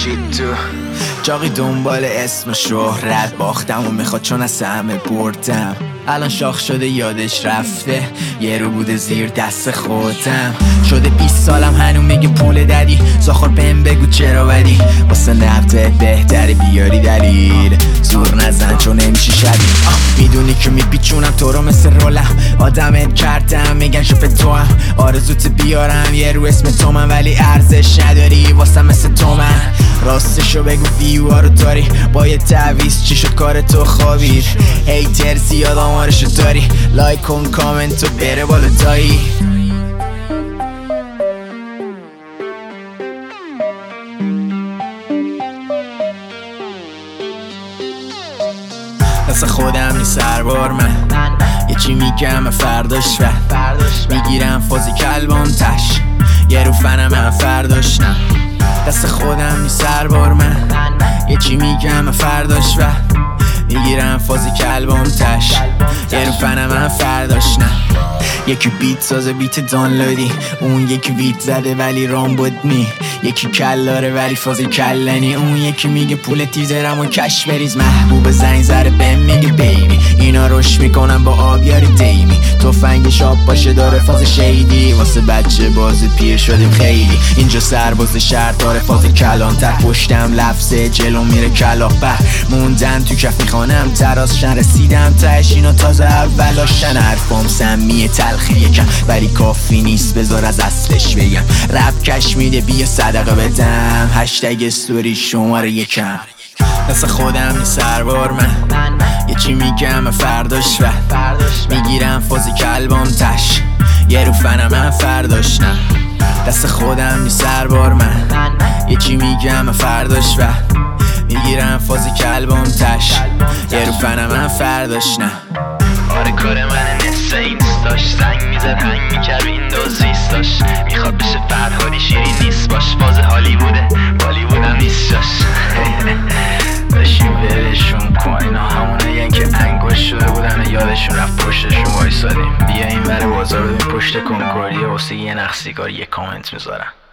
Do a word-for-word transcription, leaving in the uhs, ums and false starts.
تو جاقی دنبال اسم و شهرت باختم و میخواد چون از همه بردم. الان شاخ شده یادش رفته، یه رو بوده زیر دست خودم. شده بیست سالم هنو میگه پول دادی، زاخور بهم بگو چرا بدی. واسه نبته بهتری بیاری دلیل، زور نزن چون نمیشی شدی. میدونی که میپیچونم تو رو مثل رولم، آدمت کردم میگن شوف تو هم. آرزوت بیارم یه رو اسم تو من، ولی ارزش نداری واسه مثل تو من. راستشو بگو ویوها رو داری، با یه تعویز چی شد کار تو خوابید. هیتر زیاد آمارشو داری، لایک کن کامنت و بره بالا دایی. دست خودم نی سربار من، یه چی میگم فرداش و میگیرم فازی کلبان تش، یه رو فنم من فرداش نه. دست خودم نی سربار من، یه چی میگم فرداش و میگیرم فازی کلبان تش، یه رو فنم من فرداش نه. یکی بیت سازه بیت دانلودی، اون یکی بیت زده ولی رام بود نی. یکی کلاره ولی فازی کلنی، اون یکی میگه پول تیزرم و کش بریز. محبوب زنگ زره بهم میگه بیبی، اینا روش میکنم با آبیاری دیمی. تفنگش آب باشه داره فاز شیدی، واسه بچه باز پیر شدیم خیلی. اینجا سرباز شهر داره فاز کلان تر، پشتم لفظه جلو میره کلاق بر. موندن تو کف میخوانم تراسشن، رسیدم تهش اینا تازه اولاشن. حرفام سمیه تلخی یکم ولی کافی نیست، بذار از اصلش بگم. رپ کش میده بیا صدقه بدم، هشتگ استوری شماره یکم. دست خودم نی سربار من، یه چی میگم فرداش و میگیرم فازی کلبان تش، یه رو فنم من فرداش نه. دست خودم نی سربار من، یه چی میگم فرداش و میگیرم فازی کلبان تش، یه رو فنم من فرداش نه. آره کار من نصف اینستاش، زنگ میزد هنگ میکرد ویندوز ریستاش. میخواد بشه فرهادی شیرین نیست باش، فاز هالیووده بالیوود هم نیست جاش. داشتیم ولشون کن، اینا همونایی که انگوش شده بودن و یادشون رفت پشتشون وایسادیم. بیا این ور بازار ببین پشت کنکوردیه، واسه یه نخ سیگار یه کامنت میذارم.